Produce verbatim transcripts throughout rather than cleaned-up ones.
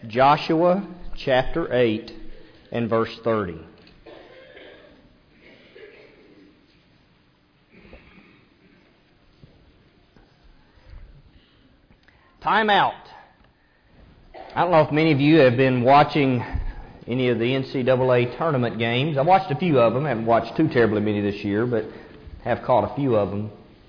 Joshua chapter eight and verse thirty. Time out. I don't know if many of you have been watching any of the N C double A tournament games. I've watched a few of them. I haven't watched too terribly many this year, but have caught a few of them.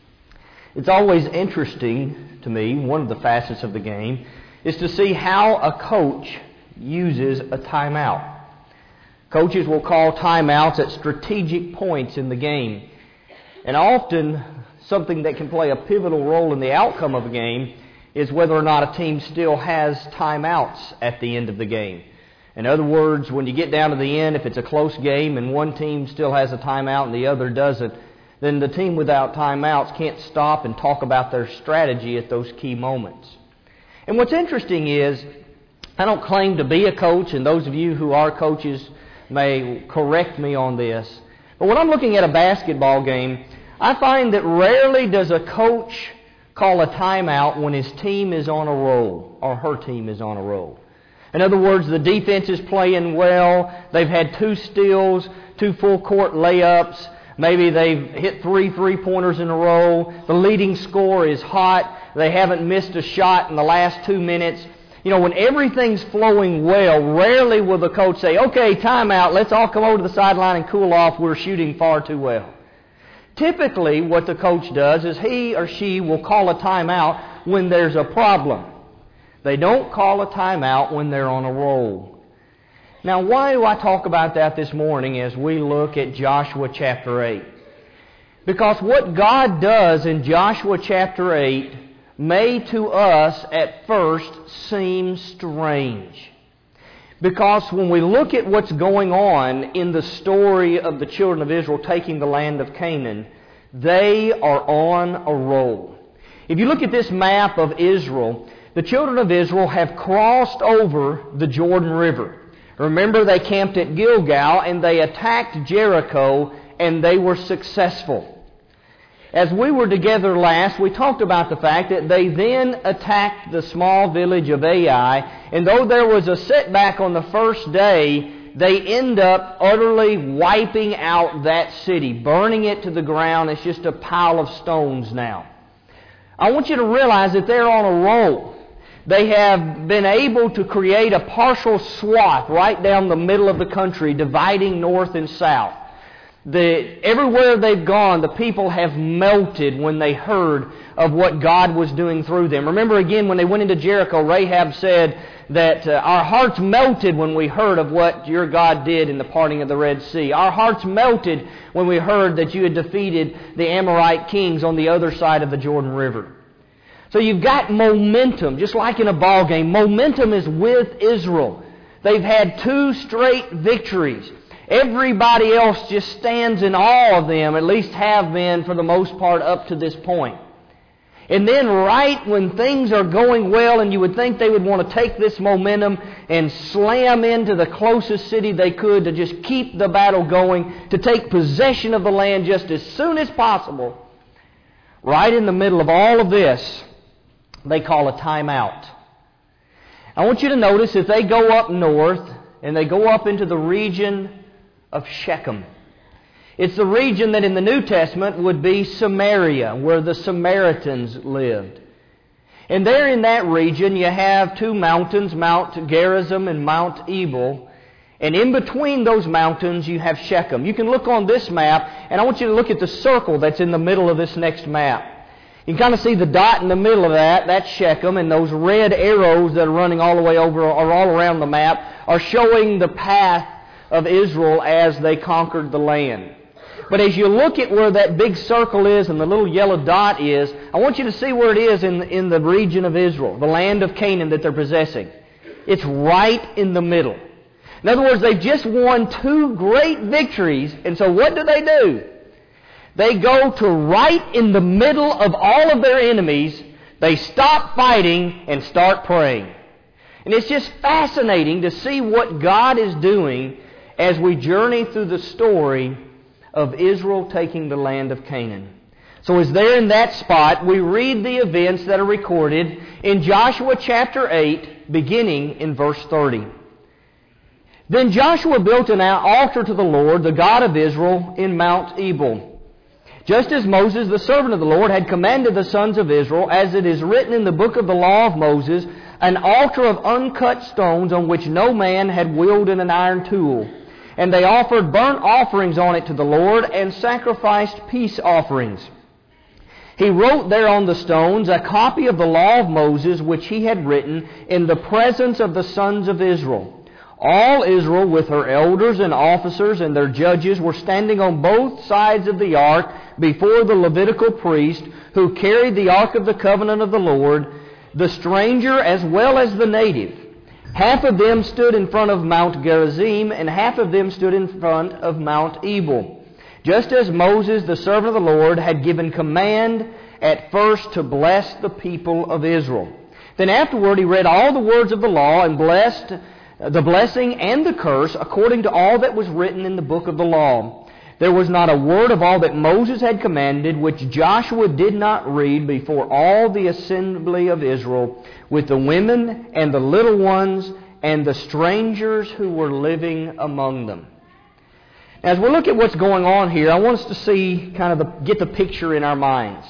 It's always interesting to me, one of the facets of the game, is to see how a coach uses a timeout. Coaches will call timeouts at strategic points in the game. And often, something that can play a pivotal role in the outcome of a game is whether or not a team still has timeouts at the end of the game. In other words, when you get down to the end, if it's a close game and one team still has a timeout and the other doesn't, then the team without timeouts can't stop and talk about their strategy at those key moments. And what's interesting is, I don't claim to be a coach, and those of you who are coaches may correct me on this, but when I'm looking at a basketball game, I find that rarely does a coach call a timeout when his team is on a roll, or her team is on a roll. In other words, the defense is playing well, they've had two steals, two full-court layups, maybe they've hit three three-pointers in a row, the leading scorer is hot, they haven't missed a shot in the last two minutes. You know, when everything's flowing well, rarely will the coach say, okay, timeout, let's all come over to the sideline and cool off, we're shooting far too well. Typically, what the coach does is he or she will call a timeout when there's a problem. They don't call a timeout when they're on a roll. Now, why do I talk about that this morning as we look at Joshua chapter eight? Because what God does in Joshua chapter eight may to us at first seem strange. Because when we look at what's going on in the story of the children of Israel taking the land of Canaan, they are on a roll. If you look at this map of Israel, the children of Israel have crossed over the Jordan River. Remember, they camped at Gilgal and they attacked Jericho and they were successful. As we were together last, we talked about the fact that they then attacked the small village of Ai, and though there was a setback on the first day, they end up utterly wiping out that city, burning it to the ground. It's just a pile of stones now. I want you to realize that they're on a roll. They have been able to create a partial swath right down the middle of the country, dividing north and south. The, everywhere they've gone, the people have melted when they heard of what God was doing through them. Remember again, when they went into Jericho, Rahab said that uh, our hearts melted when we heard of what your God did in the parting of the Red Sea. Our hearts melted when we heard that you had defeated the Amorite kings on the other side of the Jordan River. So you've got momentum, just like in a ball game. Momentum is with Israel. They've had two straight victories. Everybody else just stands in awe of them, at least have been for the most part up to this point. And then right when things are going well and you would think they would want to take this momentum and slam into the closest city they could to just keep the battle going, to take possession of the land just as soon as possible, right in the middle of all of this, they call a timeout. I want you to notice that they go up north and they go up into the region of Shechem. It's the region that in the New Testament would be Samaria, where the Samaritans lived. And there in that region you have two mountains, Mount Gerizim and Mount Ebal. And in between those mountains you have Shechem. You can look on this map, and I want you to look at the circle that's in the middle of this next map. You can kind of see the dot in the middle of that, that's Shechem, and those red arrows that are running all the way over or all around the map are showing the path of Israel as they conquered the land. But as you look at where that big circle is and the little yellow dot is, I want you to see where it is in, in the region of Israel, the land of Canaan that they're possessing. It's right in the middle. In other words, they've just won two great victories, and so what do they do? They go to right in the middle of all of their enemies, they stop fighting and start praying. And it's just fascinating to see what God is doing as we journey through the story of Israel taking the land of Canaan. So as there in that spot, we read the events that are recorded in Joshua chapter eight, beginning in verse thirty. Then Joshua built an altar to the Lord, the God of Israel, in Mount Ebal, just as Moses, the servant of the Lord, had commanded the sons of Israel, as it is written in the book of the law of Moses, an altar of uncut stones on which no man had wielded an iron tool. And they offered burnt offerings on it to the Lord, and sacrificed peace offerings. He wrote there on the stones a copy of the law of Moses, which he had written in the presence of the sons of Israel. All Israel, with her elders and officers and their judges, were standing on both sides of the ark before the Levitical priest, who carried the ark of the covenant of the Lord, the stranger as well as the native. Half of them stood in front of Mount Gerizim, and half of them stood in front of Mount Ebal, just as Moses, the servant of the Lord, had given command at first to bless the people of Israel. Then afterward he read all the words of the law, and blessed the blessing and the curse according to all that was written in the book of the law. There was not a word of all that Moses had commanded which Joshua did not read before all the assembly of Israel, with the women and the little ones and the strangers who were living among them. As we look at what's going on here, I want us to see, kind of the, get the picture in our minds.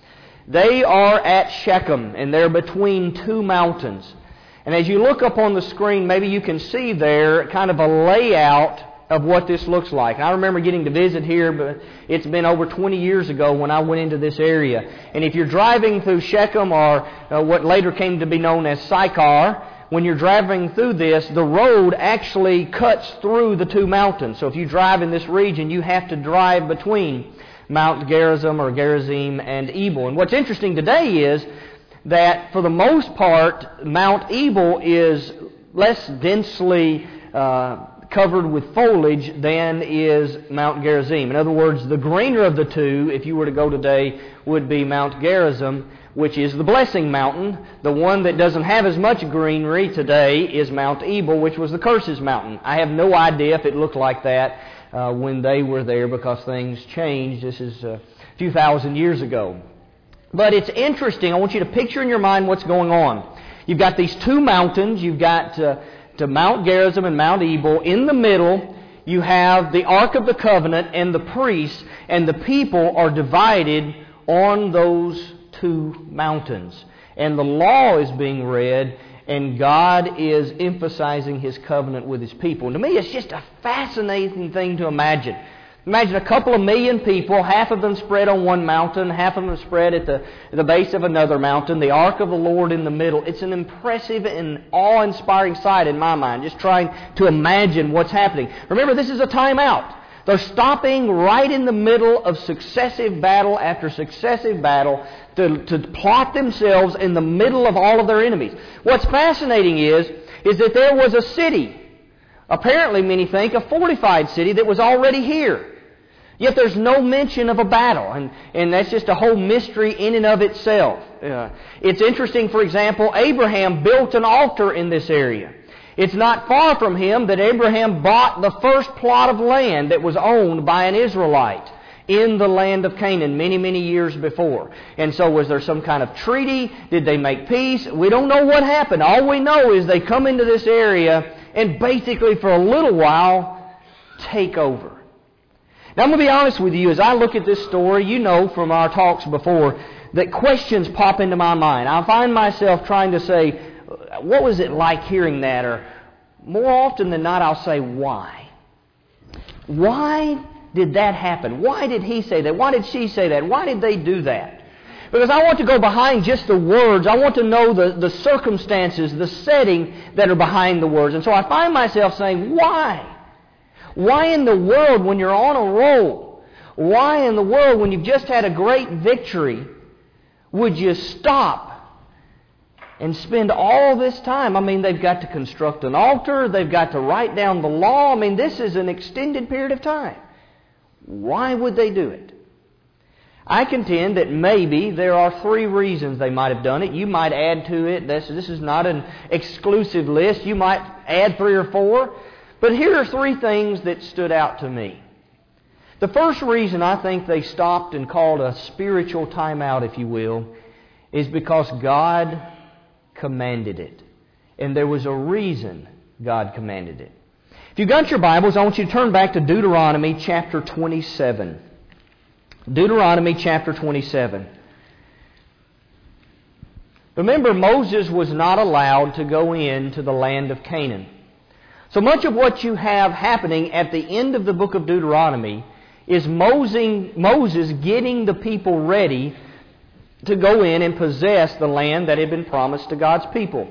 They are at Shechem, and they're between two mountains. And as you look up on the screen, maybe you can see there kind of a layout of what this looks like. I remember getting to visit here, but it's been over twenty years ago when I went into this area. And if you're driving through Shechem, or uh, what later came to be known as Sychar, when you're driving through this, the road actually cuts through the two mountains. So if you drive in this region, you have to drive between Mount Gerizim or Gerizim and Ebal. And what's interesting today is that for the most part, Mount Ebal is less densely uh, covered with foliage than is Mount Gerizim. In other words, the greener of the two, if you were to go today, would be Mount Gerizim, which is the blessing mountain. The one that doesn't have as much greenery today is Mount Ebal, which was the curses mountain. I have no idea if it looked like that uh, when they were there, because things changed. This is a few thousand years ago. But it's interesting. I want you to picture in your mind what's going on. You've got these two mountains. You've got uh, to Mount Gerizim and Mount Ebal. In the middle, you have the Ark of the Covenant and the priests, and the people are divided on those two mountains. And the law is being read, and God is emphasizing His covenant with His people. And to me, it's just a fascinating thing to imagine. Imagine a couple of million people, half of them spread on one mountain, half of them spread at the, at the base of another mountain, the Ark of the Lord in the middle. It's an impressive and awe-inspiring sight in my mind, just trying to imagine what's happening. Remember, this is a timeout. They're stopping right in the middle of successive battle after successive battle to, to plot themselves in the middle of all of their enemies. What's fascinating is, is that there was a city, apparently many think a fortified city, that was already here. Yet there's no mention of a battle, and, and that's just a whole mystery in and of itself. Uh, it's interesting, for example, Abraham built an altar in this area. It's not far from him that Abraham bought the first plot of land that was owned by an Israelite in the land of Canaan many, many years before. And so was there some kind of treaty? Did they make peace? We don't know what happened. All we know is they come into this area and basically for a little while take over. Now I'm going to be honest with you, as I look at this story, you know from our talks before, that questions pop into my mind. I find myself trying to say, what was it like hearing that? Or more often than not, I'll say, why? Why did that happen? Why did he say that? Why did she say that? Why did they do that? Because I want to go behind just the words. I want to know the, the circumstances, the setting that are behind the words. And so I find myself saying, why? Why in the world, when you're on a roll, why in the world, when you've just had a great victory, would you stop and spend all this time? I mean, they've got to construct an altar. They've got to write down the law. I mean, this is an extended period of time. Why would they do it? I contend that maybe there are three reasons they might have done it. You might add to it. This, this is not an exclusive list. You might add three or four. But here are three things that stood out to me. The first reason I think they stopped and called a spiritual timeout, if you will, is because God commanded it. And there was a reason God commanded it. If you've got your Bibles, I want you to turn back to Deuteronomy chapter twenty-seven. Deuteronomy chapter twenty-seven. Remember, Moses was not allowed to go into the land of Canaan. So much of what you have happening at the end of the book of Deuteronomy is Moses getting the people ready to go in and possess the land that had been promised to God's people.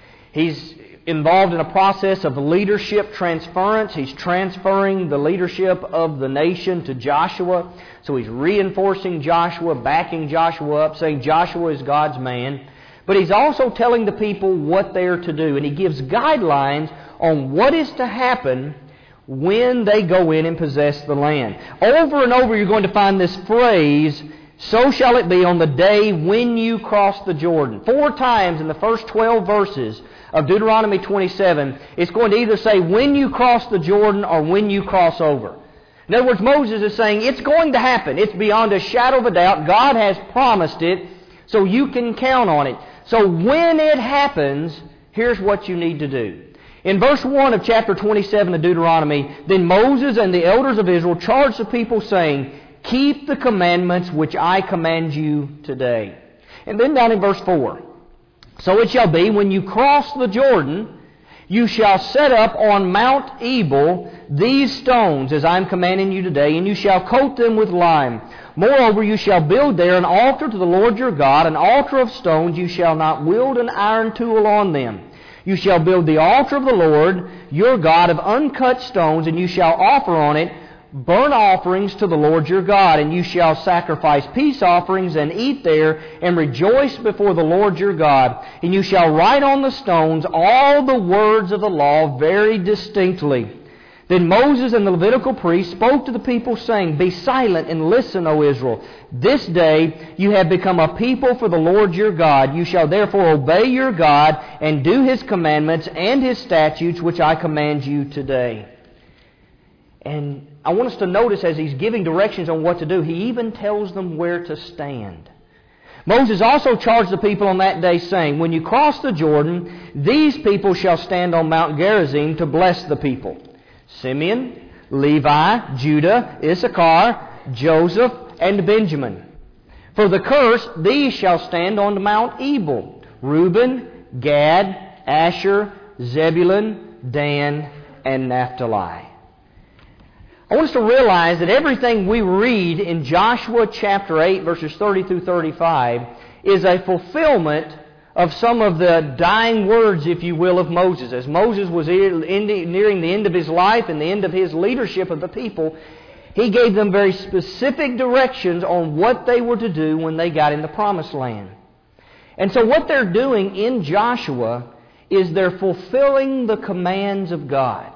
He's involved in a process of leadership transference. He's transferring the leadership of the nation to Joshua. So he's reinforcing Joshua, backing Joshua up, saying Joshua is God's man. But he's also telling the people what they are to do. And he gives guidelines on what is to happen when they go in and possess the land. Over and over you're going to find this phrase, so shall it be on the day when you cross the Jordan. Four times in the first twelve verses of Deuteronomy twenty-seven, it's going to either say when you cross the Jordan or when you cross over. In other words, Moses is saying it's going to happen. It's beyond a shadow of a doubt. God has promised it, so you can count on it. So when it happens, here's what you need to do. In verse one of chapter twenty-seven of Deuteronomy, then Moses and the elders of Israel charged the people, saying, keep the commandments which I command you today. And then down in verse four, so it shall be, when you cross the Jordan, you shall set up on Mount Ebal these stones, as I am commanding you today, and you shall coat them with lime. Moreover, you shall build there an altar to the Lord your God, an altar of stones. You shall not wield an iron tool on them. You shall build the altar of the Lord your God of uncut stones, and you shall offer on it burnt offerings to the Lord your God, and you shall sacrifice peace offerings and eat there and rejoice before the Lord your God. And you shall write on the stones all the words of the law very distinctly. Then Moses and the Levitical priests spoke to the people, saying, be silent and listen, O Israel. This day you have become a people for the Lord your God. You shall therefore obey your God and do His commandments and His statutes, which I command you today. And I want us to notice as he's giving directions on what to do, he even tells them where to stand. Moses also charged the people on that day, saying, when you cross the Jordan, these people shall stand on Mount Gerizim to bless the people. Simeon, Levi, Judah, Issachar, Joseph, and Benjamin. For the curse, these shall stand on Mount Ebal. Reuben, Gad, Asher, Zebulun, Dan, and Naphtali. I want us to realize that everything we read in Joshua chapter eight, verses thirty through thirty-five, is a fulfillment of some of the dying words, if you will, of Moses. As Moses was nearing the end of his life and the end of his leadership of the people, he gave them very specific directions on what they were to do when they got in the Promised Land. And so what they're doing in Joshua is they're fulfilling the commands of God.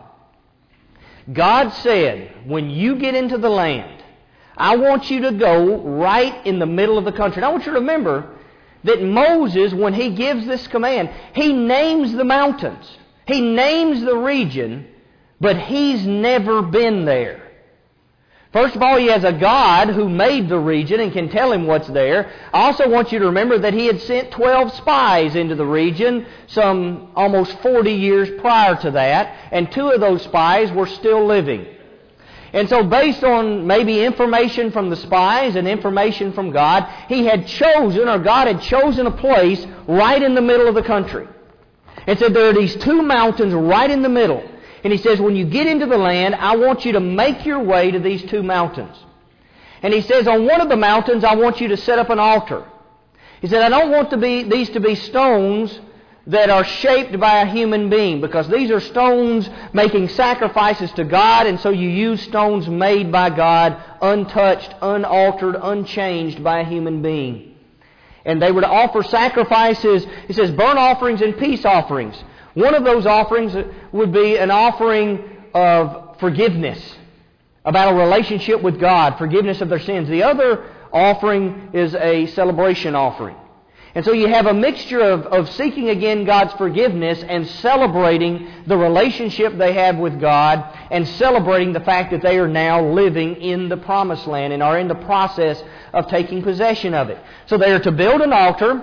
God said, when you get into the land, I want you to go right in the middle of the country. And I want you to remember that Moses, when he gives this command, he names the mountains. He names the region, but he's never been there. First of all, he has a God who made the region and can tell him what's there. I also want you to remember that he had sent twelve spies into the region some almost forty years prior to that, and two of those spies were still living. And so based on maybe information from the spies and information from God, he had chosen, or God had chosen a place right in the middle of the country. And said there are these two mountains right in the middle. And he says, when you get into the land, I want you to make your way to these two mountains. And he says, on one of the mountains, I want you to set up an altar. He said, I don't want to be, these to be stones that are shaped by a human being, because these are stones making sacrifices to God, and so you use stones made by God, untouched, unaltered, unchanged by a human being. And they were to offer sacrifices, he says, burnt offerings and peace offerings. One of those offerings would be an offering of forgiveness, about a relationship with God, forgiveness of their sins. The other offering is a celebration offering. And so you have a mixture of, of seeking again God's forgiveness and celebrating the relationship they have with God, and celebrating the fact that they are now living in the Promised Land and are in the process of taking possession of it. So they are to build an altar,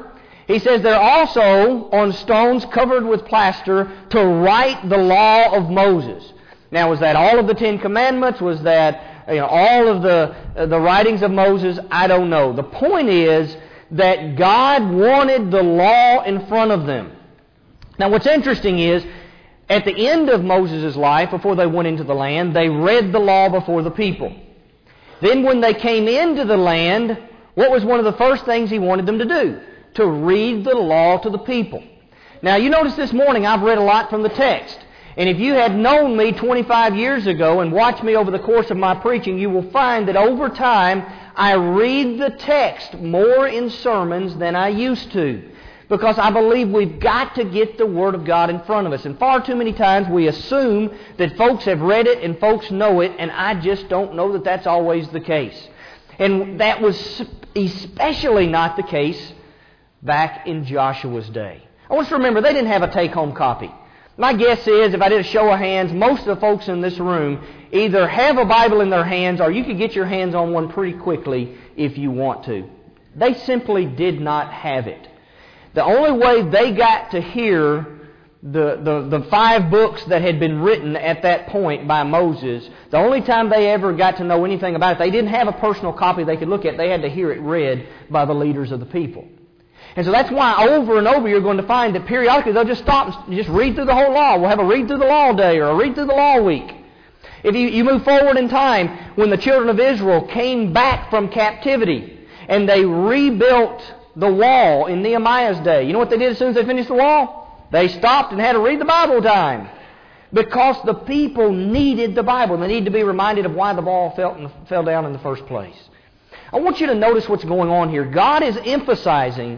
He says they're also on stones covered with plaster to write the law of Moses. Now, was that all of the Ten Commandments? Was that you know, all of the uh, the writings of Moses? I don't know. The point is that God wanted the law in front of them. Now, what's interesting is, at the end of Moses' life, before they went into the land, they read the law before the people. Then when they came into the land, what was one of the first things He wanted them to do? To read the law to the people. Now, you notice this morning I've read a lot from the text. And if you had known me twenty-five years ago and watched me over the course of my preaching, you will find that over time I read the text more in sermons than I used to. Because I believe we've got to get the Word of God in front of us. And far too many times we assume that folks have read it and folks know it, and I just don't know that that's always the case. And that was especially not the case back in Joshua's day. I want you to remember, they didn't have a take-home copy. My guess is, if I did a show of hands, most of the folks in this room either have a Bible in their hands or you could get your hands on one pretty quickly if you want to. They simply did not have it. The only way they got to hear the, the, the five books that had been written at that point by Moses, the only time they ever got to know anything about it, they didn't have a personal copy they could look at. They had to hear it read by the leaders of the people. And so that's why over and over you're going to find that periodically they'll just stop and just read through the whole law. We'll have a read through the law day or a read through the law week. If you, you move forward in time, when the children of Israel came back from captivity and they rebuilt the wall in Nehemiah's day, you know what they did as soon as they finished the wall? They stopped and had to read the Bible time. Because the people needed the Bible. They needed to be reminded of why the wall fell, in the, fell down in the first place. I want you to notice what's going on here. God is emphasizing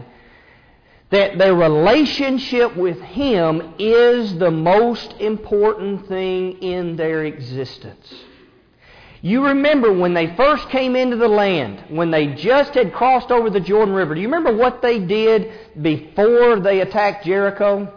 that their relationship with Him is the most important thing in their existence. You remember when they first came into the land, when they just had crossed over the Jordan River, do you remember what they did before they attacked Jericho?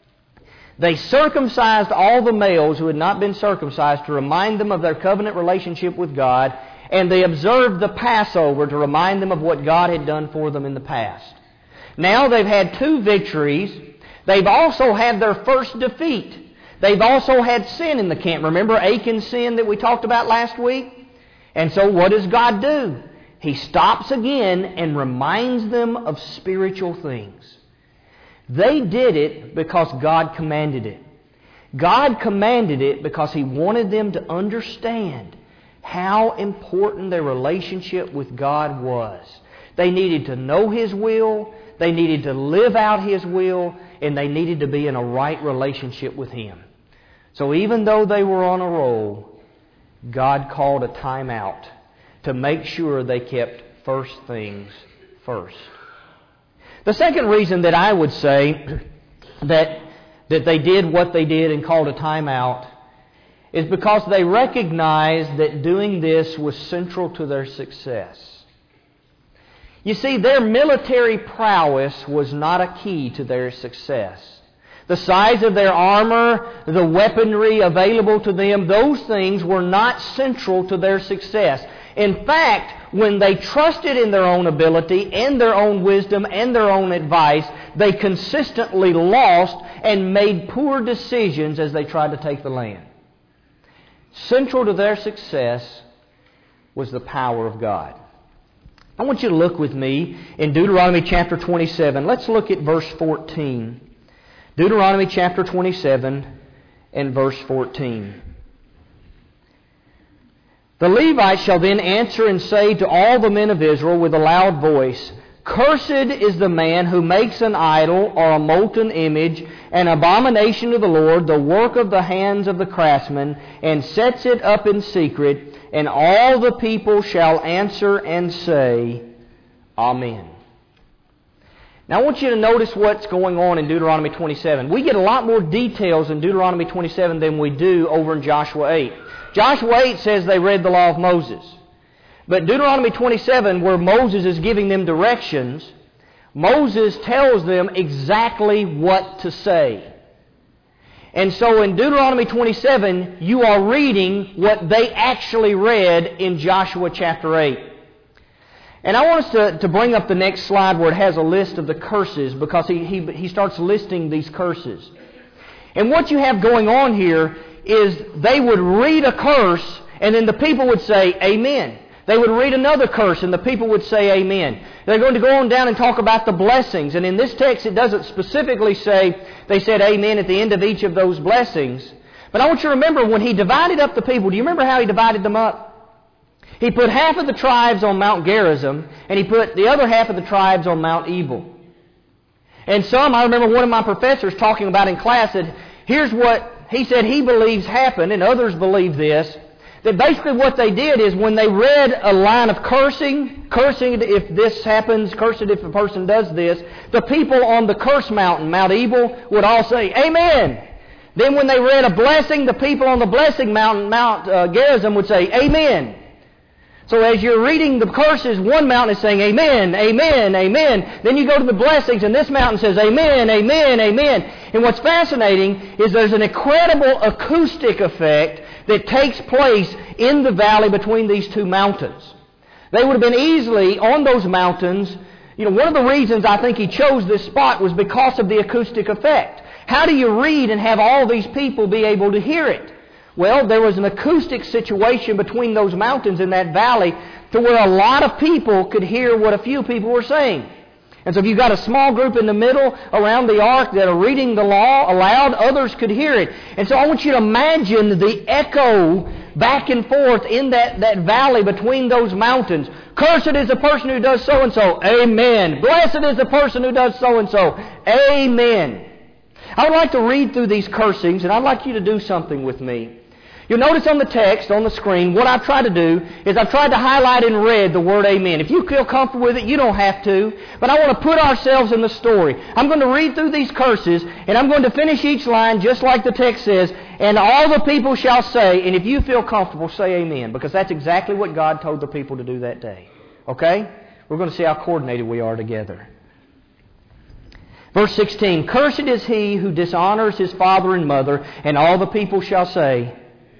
They circumcised all the males who had not been circumcised to remind them of their covenant relationship with God, and they observed the Passover to remind them of what God had done for them in the past. Now they've had two victories. They've also had their first defeat. They've also had sin in the camp. Remember Achan's sin that we talked about last week? And so what does God do? He stops again and reminds them of spiritual things. They did it because God commanded it. God commanded it because He wanted them to understand how important their relationship with God was. They needed to know His will. They needed to live out His will, and they needed to be in a right relationship with Him. So even though they were on a roll, God called a time out to make sure they kept first things first. The second reason that I would say that, that they did what they did and called a time out is because they recognized that doing this was central to their success. You see, their military prowess was not a key to their success. The size of their armor, the weaponry available to them, those things were not central to their success. In fact, when they trusted in their own ability and their own wisdom and their own advice, they consistently lost and made poor decisions as they tried to take the land. Central to their success was the power of God. I want you to look with me in Deuteronomy chapter twenty-seven. Let's look at verse fourteen. Deuteronomy chapter twenty-seven and verse fourteen. The Levites shall then answer and say to all the men of Israel with a loud voice, Cursed is the man who makes an idol or a molten image, an abomination to the Lord, the work of the hands of the craftsman, and sets it up in secret. And all the people shall answer and say, Amen. Now I want you to notice what's going on in Deuteronomy twenty-seven. We get a lot more details in Deuteronomy twenty-seven than we do over in Joshua eight. Joshua eight says they read the law of Moses. But Deuteronomy twenty-seven, where Moses is giving them directions, Moses tells them exactly what to say. And so in Deuteronomy twenty-seven, you are reading what they actually read in Joshua chapter eight. And I want us to, to bring up the next slide where it has a list of the curses, because he, he, he starts listing these curses. And what you have going on here is they would read a curse, and then the people would say, Amen. They would read another curse, and the people would say, Amen. They're going to go on down and talk about the blessings. And in this text, it doesn't specifically say they said Amen at the end of each of those blessings. But I want you to remember, when he divided up the people, do you remember how he divided them up? He put half of the tribes on Mount Gerizim, and he put the other half of the tribes on Mount Ebal. And some, I remember one of my professors talking about in class that here's what he said he believes happened, and others believe this, that basically what they did is when they read a line of cursing, cursing if this happens, cursed if a person does this, the people on the curse mountain, Mount Ebal, would all say, Amen. Then when they read a blessing, the people on the blessing mountain, Mount uh, Gerizim, would say, Amen. So as you're reading the curses, one mountain is saying, Amen, Amen, Amen. Then you go to the blessings, and this mountain says, Amen, Amen, Amen. And what's fascinating is there's an incredible acoustic effect that takes place in the valley between these two mountains. They would have been easily on those mountains. You know, one of the reasons I think he chose this spot was because of the acoustic effect. How do you read and have all these people be able to hear it? Well, there was an acoustic situation between those mountains in that valley to where a lot of people could hear what a few people were saying. And so if you've got a small group in the middle around the ark that are reading the law aloud, others could hear it. And so I want you to imagine the echo back and forth in that, that valley between those mountains. Cursed is the person who does so-and-so. Amen. Blessed is the person who does so-and-so. Amen. I would like to read through these cursings, and I'd like you to do something with me. You'll notice on the text, on the screen, what I've tried to do is I've tried to highlight in red the word Amen. If you feel comfortable with it, you don't have to. But I want to put ourselves in the story. I'm going to read through these curses, and I'm going to finish each line just like the text says, and all the people shall say, and if you feel comfortable, say Amen, because that's exactly what God told the people to do that day. Okay? We're going to see how coordinated we are together. Verse sixteen, Cursed is he who dishonors his father and mother, and all the people shall say,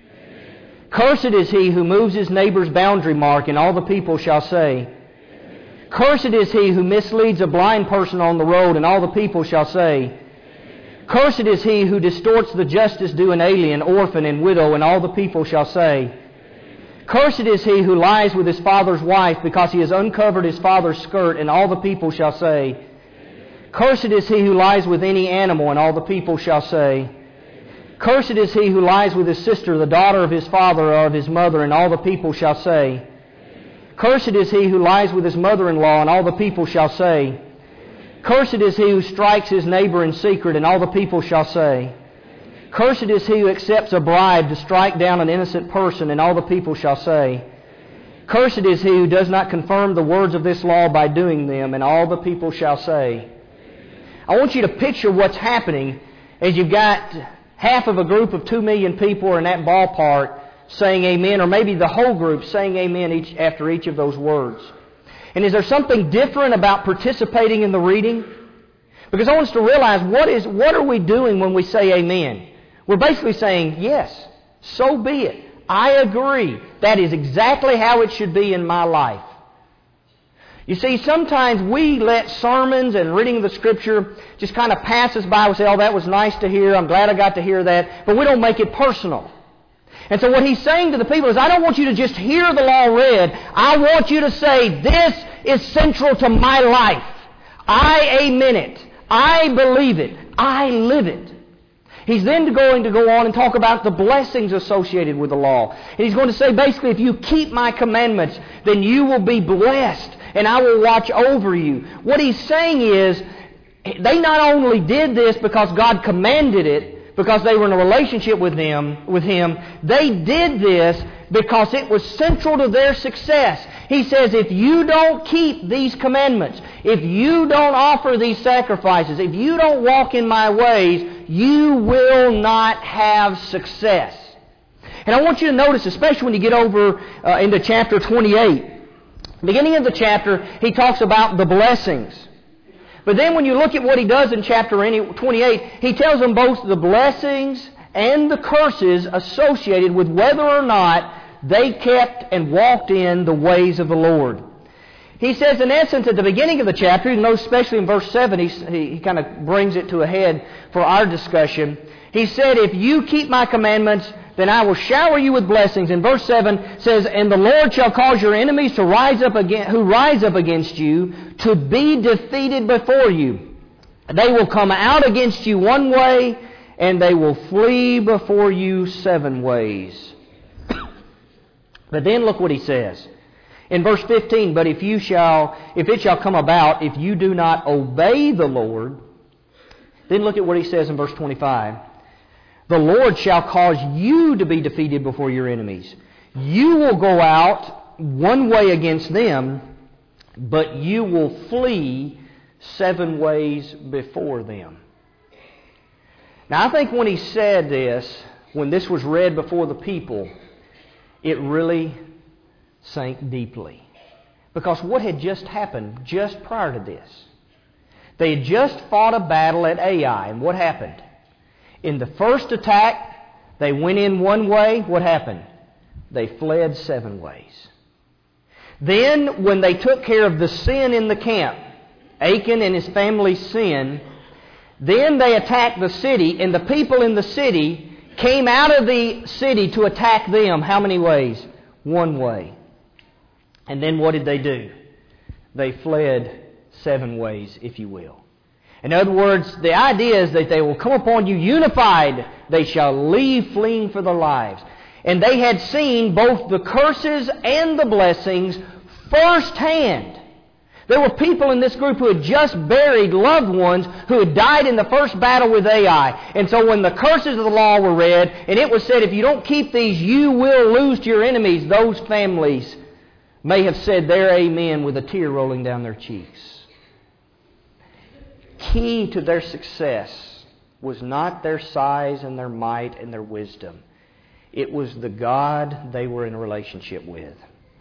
Cursed is he who moves his neighbor's boundary mark, and all the people shall say, Amen. Cursed is he who misleads a blind person on the road, and all the people shall say, Amen. Cursed is he who distorts the justice due an alien, orphan, and widow, and all the people shall say, Amen. Cursed is he who lies with his father's wife, because he has uncovered his father's skirt, and all the people shall say, Amen. Cursed is he who lies with any animal, and all the people shall say, Cursed is he who lies with his sister, the daughter of his father or of his mother, and all the people shall say, Amen. Cursed is he who lies with his mother-in-law, and all the people shall say, Amen. Cursed is he who strikes his neighbor in secret, and all the people shall say, Amen. Cursed is he who accepts a bribe to strike down an innocent person, and all the people shall say, Amen. Cursed is he who does not confirm the words of this law by doing them, and all the people shall say, Amen. I want you to picture what's happening as you've got half of a group of two million people are in that ballpark saying Amen, or maybe the whole group saying Amen each after each of those words. And is there something different about participating in the reading? Because I want us to realize, what is what are we doing when we say Amen? We're basically saying, yes, so be it. I agree. That is exactly how it should be in my life. You see, sometimes we let sermons and reading of the Scripture just kind of pass us by. We say, oh, that was nice to hear. I'm glad I got to hear that. But we don't make it personal. And so what he's saying to the people is, I don't want you to just hear the law read. I want you to say, this is central to my life. I amen it. I believe it. I live it. He's then going to go on and talk about the blessings associated with the law. And he's going to say, basically, if you keep my commandments, then you will be blessed, and I will watch over you. What he's saying is, they not only did this because God commanded it, because they were in a relationship with Him, with Him, they did this because it was central to their success. He says, if you don't keep these commandments, if you don't offer these sacrifices, if you don't walk in my ways, you will not have success. And I want you to notice, especially when you get over uh, into chapter twenty-eight, beginning of the chapter, he talks about the blessings. But then when you look at what he does in chapter twenty-eight, he tells them both the blessings and the curses associated with whether or not they kept and walked in the ways of the Lord. He says, in essence, at the beginning of the chapter, you know, especially in verse seven, he, he, he kind of brings it to a head for our discussion. He said, if you keep my commandments, then I will shower you with blessings. In verse seven says, and the Lord shall cause your enemies to rise up against, who rise up against you to be defeated before you. They will come out against you one way, and they will flee before you seven ways. But then look what he says. In verse fifteen, but if you shall, if it shall come about, if you do not obey the Lord, then look at what he says in verse twenty-five. The Lord shall cause you to be defeated before your enemies. You will go out one way against them, but you will flee seven ways before them. Now, I think when he said this, when this was read before the people, it really sank deeply. Because what had just happened just prior to this? They had just fought a battle at Ai, and what happened? In the first attack, they went in one way. What happened? They fled seven ways. Then, when they took care of the sin in the camp, Achan and his family's sin, then they attacked the city, and the people in the city came out of the city to attack them. How many ways? One way. And then what did they do? They fled seven ways, if you will. In other words, the idea is that they will come upon you unified. They shall leave fleeing for their lives. And they had seen both the curses and the blessings firsthand. There were people in this group who had just buried loved ones who had died in the first battle with Ai. And so when the curses of the law were read, and it was said, if you don't keep these, you will lose to your enemies, those families may have said their amen with a tear rolling down their cheeks. Key to their success was not their size and their might and their wisdom. It was the God they were in a relationship with.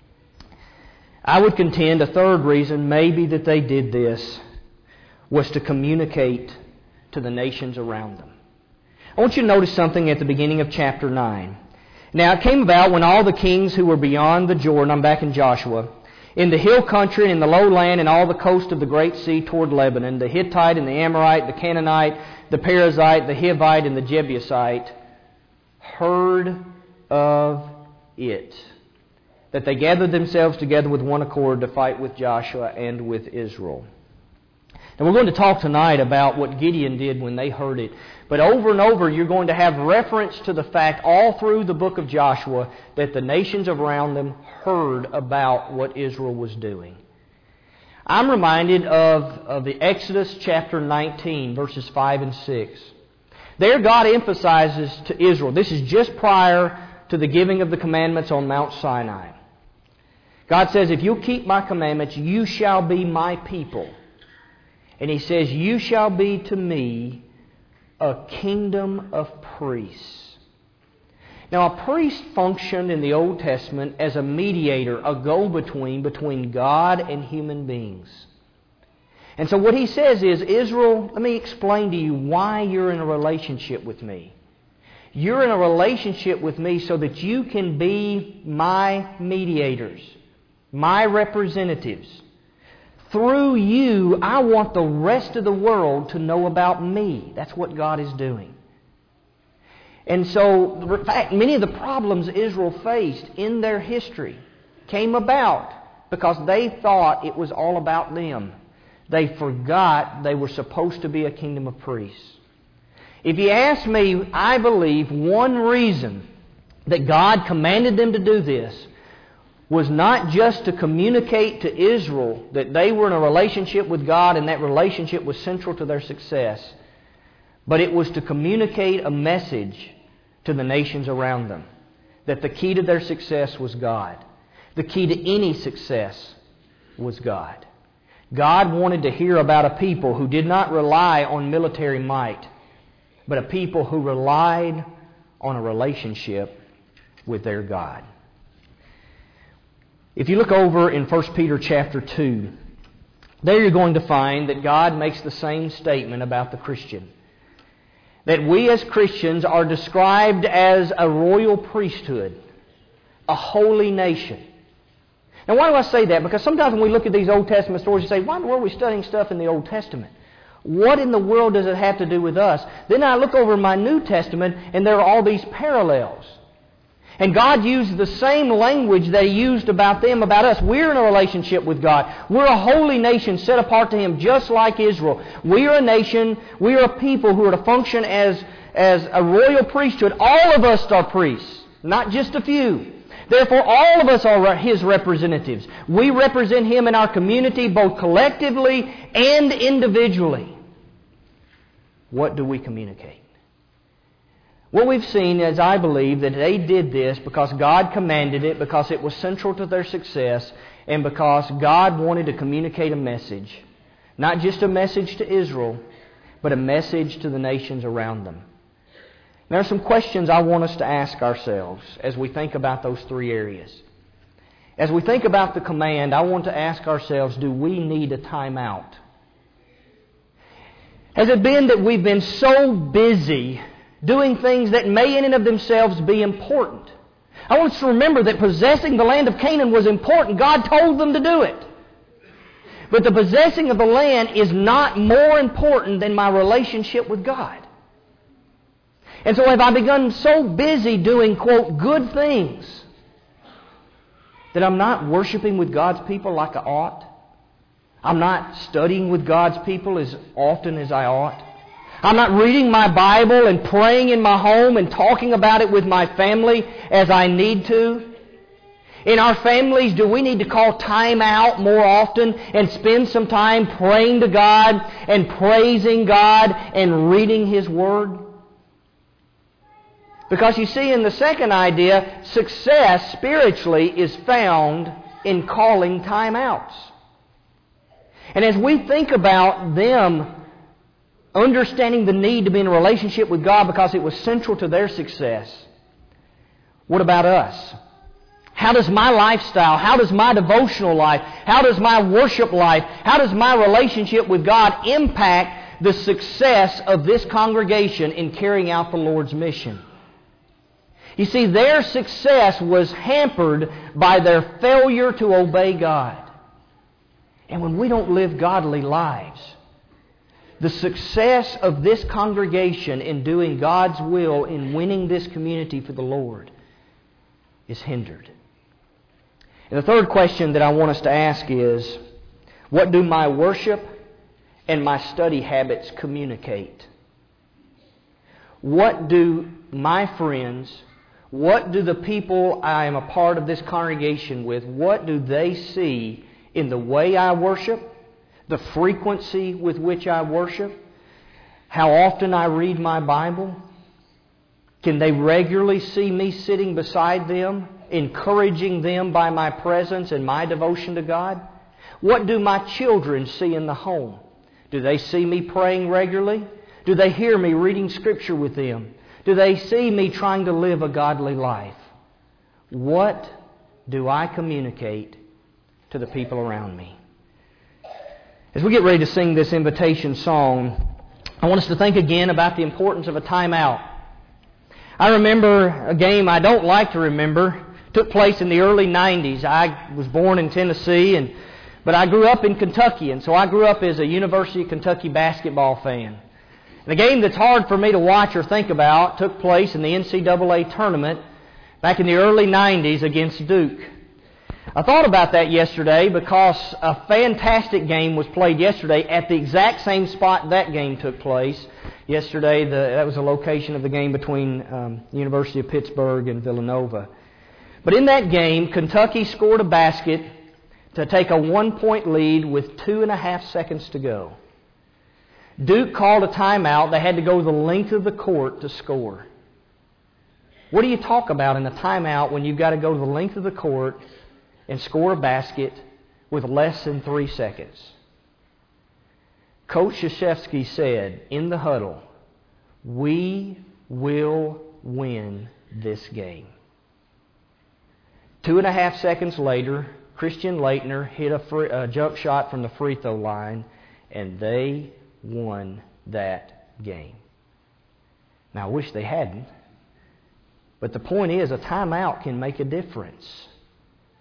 I would contend a third reason maybe that they did this was to communicate to the nations around them. I want you to notice something at the beginning of chapter nine. Now it came about when all the kings who were beyond the Jordan, I'm back in Joshua, in the hill country and in the lowland and all the coast of the great sea toward Lebanon, the Hittite and the Amorite, the Canaanite, the Perizzite, the Hivite and the Jebusite, heard of it, that they gathered themselves together with one accord to fight with Joshua and with Israel. And we're going to talk tonight about what Gideon did when they heard it. But over and over, you're going to have reference to the fact all through the book of Joshua that the nations around them heard about what Israel was doing. I'm reminded of, of the Exodus chapter nineteen, verses five and six. There God emphasizes to Israel, this is just prior to the giving of the commandments on Mount Sinai. God says, if you'll keep my commandments, you shall be my people. And He says, you shall be to me a kingdom of priests. Now, a priest functioned in the Old Testament as a mediator, a go-between between God and human beings. And so what He says is, Israel, let me explain to you why you're in a relationship with me. You're in a relationship with me so that you can be my mediators, my representatives. Through you, I want the rest of the world to know about me. That's what God is doing. And so, in fact, many of the problems Israel faced in their history came about because they thought it was all about them. They forgot they were supposed to be a kingdom of priests. If you ask me, I believe one reason that God commanded them to do this was not just to communicate to Israel that they were in a relationship with God and that relationship was central to their success, but it was to communicate a message to the nations around them that the key to their success was God. The key to any success was God. God wanted to hear about a people who did not rely on military might, but a people who relied on a relationship with their God. If you look over in First Peter chapter two, there you're going to find that God makes the same statement about the Christian. That we as Christians are described as a royal priesthood, a holy nation. Now, why do I say that? Because sometimes when we look at these Old Testament stories, you say, why in the world are we studying stuff in the Old Testament? What in the world does it have to do with us? Then I look over my New Testament, and there are all these parallels. And God used the same language that He used about them, about us. We're in a relationship with God. We're a holy nation set apart to Him, just like Israel. We are a nation, we are a people who are to function as, as a royal priesthood. All of us are priests, not just a few. Therefore, all of us are His representatives. We represent Him in our community, both collectively and individually. What do we communicate? What we've seen is, I believe, that they did this because God commanded it, because it was central to their success, and because God wanted to communicate a message. Not just a message to Israel, but a message to the nations around them. There are some questions I want us to ask ourselves as we think about those three areas. As we think about the command, I want to ask ourselves, do we need a timeout? Has it been that we've been so busy doing things that may in and of themselves be important? I want us to remember that possessing the land of Canaan was important. God told them to do it. But the possessing of the land is not more important than my relationship with God. And so have I begun so busy doing, quote, good things that I'm not worshiping with God's people like I ought? I'm not studying with God's people as often as I ought? I'm not reading my Bible and praying in my home and talking about it with my family as I need to? In our families, do we need to call time out more often and spend some time praying to God and praising God and reading His Word? Because you see, in the second idea, success spiritually is found in calling time outs. And as we think about them understanding the need to be in a relationship with God because it was central to their success, what about us? How does my lifestyle, how does my devotional life, how does my worship life, how does my relationship with God impact the success of this congregation in carrying out the Lord's mission? You see, their success was hampered by their failure to obey God. And when we don't live godly lives, the success of this congregation in doing God's will in winning this community for the Lord is hindered. And the third question that I want us to ask is, what do my worship and my study habits communicate? What do my friends, what do the people I am a part of this congregation with, what do they see in the way I worship, the frequency with which I worship, how often I read my Bible? Can they regularly see me sitting beside them, encouraging them by my presence and my devotion to God? What do my children see in the home? Do they see me praying regularly? Do they hear me reading Scripture with them? Do they see me trying to live a godly life? What do I communicate to the people around me? As we get ready to sing this invitation song, I want us to think again about the importance of a timeout. I remember a game I don't like to remember. It took place in the early nineties. I was born in Tennessee, and but I grew up in Kentucky, and so I grew up as a University of Kentucky basketball fan. And a game that's hard for me to watch or think about took place in the N C double A tournament back in the early nineties against Duke. I thought about that yesterday because a fantastic game was played yesterday at the exact same spot that game took place. Yesterday, the, that was the location of the game between um, the University of Pittsburgh and Villanova. But in that game, Kentucky scored a basket to take a one-point lead with two and a half seconds to go. Duke called a timeout. They had to go the length of the court to score. What do you talk about in a timeout when you've got to go the length of the court and score a basket with less than three seconds? Coach Krzyzewski said in the huddle, "We will win this game." Two and a half seconds later, Christian Laettner hit a, free, a jump shot from the free throw line, and they won that game. Now, I wish they hadn't, but the point is, a timeout can make a difference.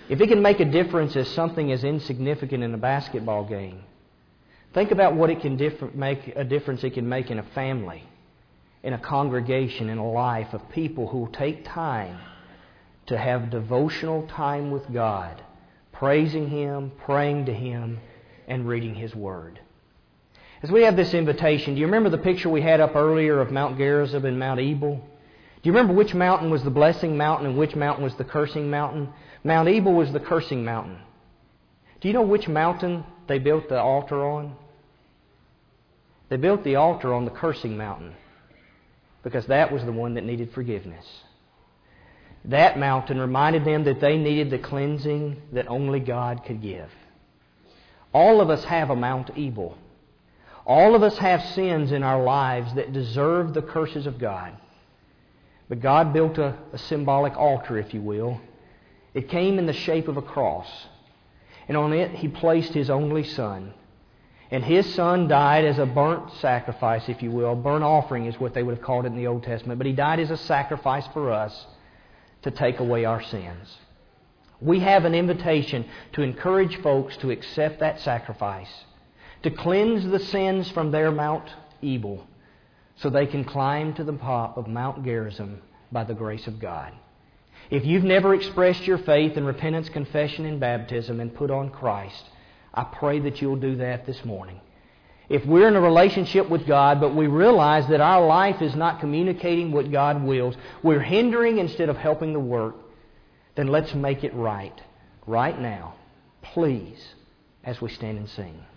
if it can make a difference as something as insignificant in a basketball game, think about what it can differ, make a difference it can make in a family, in a congregation, in a life of people who will take time to have devotional time with God, praising Him, praying to Him, and reading His Word. As we have this invitation, do you remember the picture we had up earlier of Mount Gerizim and Mount Ebal? Do you remember which mountain was the blessing mountain and which mountain was the cursing mountain? Mount Ebal was the cursing mountain. Do you know which mountain they built the altar on? They built the altar on the cursing mountain because that was the one that needed forgiveness. That mountain reminded them that they needed the cleansing that only God could give. All of us have a Mount Ebal. All of us have sins in our lives that deserve the curses of God. But God built a, a symbolic altar, if you will. It came in the shape of a cross. And on it He placed His only Son. And His Son died as a burnt sacrifice, if you will. Burnt offering is what they would have called it in the Old Testament. But He died as a sacrifice for us to take away our sins. We have an invitation to encourage folks to accept that sacrifice, to cleanse the sins from their Mount Ebal, so they can climb to the top of Mount Gerizim by the grace of God. If you've never expressed your faith in repentance, confession, and baptism and put on Christ, I pray that you'll do that this morning. If we're in a relationship with God, but we realize that our life is not communicating what God wills, we're hindering instead of helping the work, then let's make it right, right now, please, as we stand and sing.